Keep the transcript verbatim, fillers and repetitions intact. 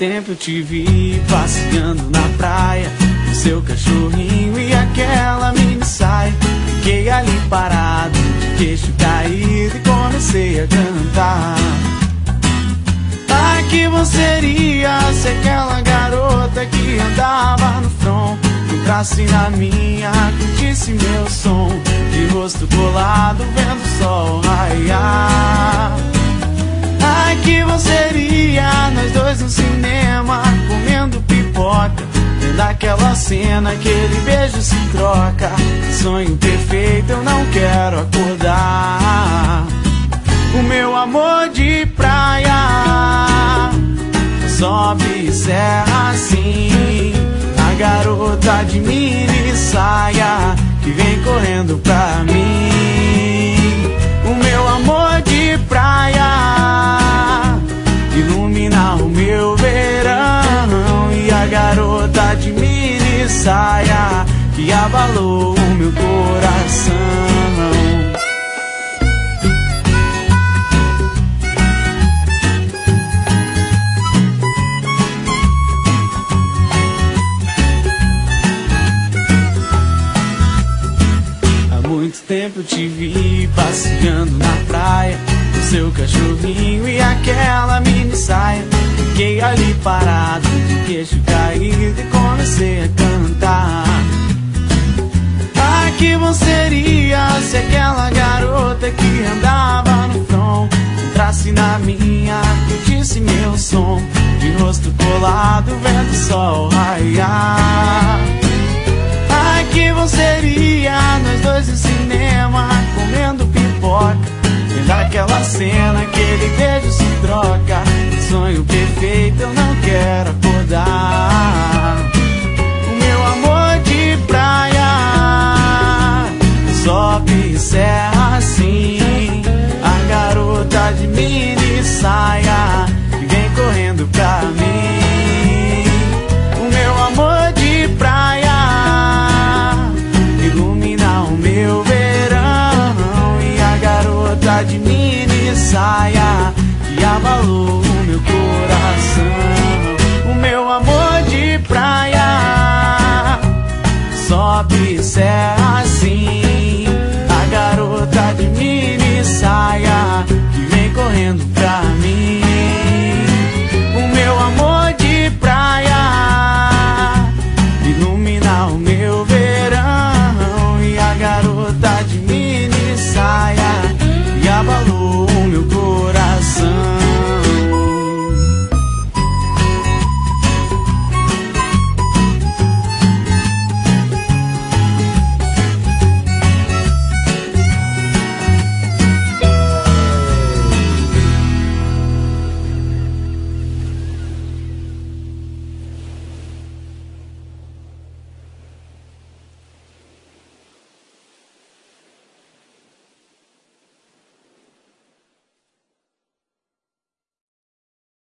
tempo eu te vi passeando na praia, com seu cachorrinho e aquela mini saia. Fiquei ali parado, de queixo caído, e comecei a cantar. Ai, que você iria se aquela garota que andava no front entrasse na minha, curtisse meu som, de rosto colado vendo o sol raiar. Ai, que você iria, nós dois no cinema, comendo pipoca, vendo aquela cena, aquele beijo se troca. Sonho perfeito, eu não quero acordar. O meu amor de praia sobe serra assim, a garota de mini saia que vem correndo pra mim. O meu amor de praia ilumina o meu verão, e a garota de mini saia que abalou o meu coração. Muito tempo eu te vi passeando na praia, com seu cachorrinho e aquela mini saia. Fiquei ali parado, de queixo caído, e comecei a cantar. Ah, que você iria se aquela garota que andava no front entrasse na minha, curtisse meu som, de rosto colado vendo o sol raiar. Ai, que você iria, nós dois no cinema, comendo pipoca, vendo aquela cena, aquele beijo se troca. Sonho perfeito, eu não quero acordar. O meu amor de praia sobe serra assim, a garota de mini saia que vem correndo pra mim. O meu amor de praia ilumina o meu verão, e a garota de mini saia que abalou o meu coração. O meu amor de praia sobe serra assim,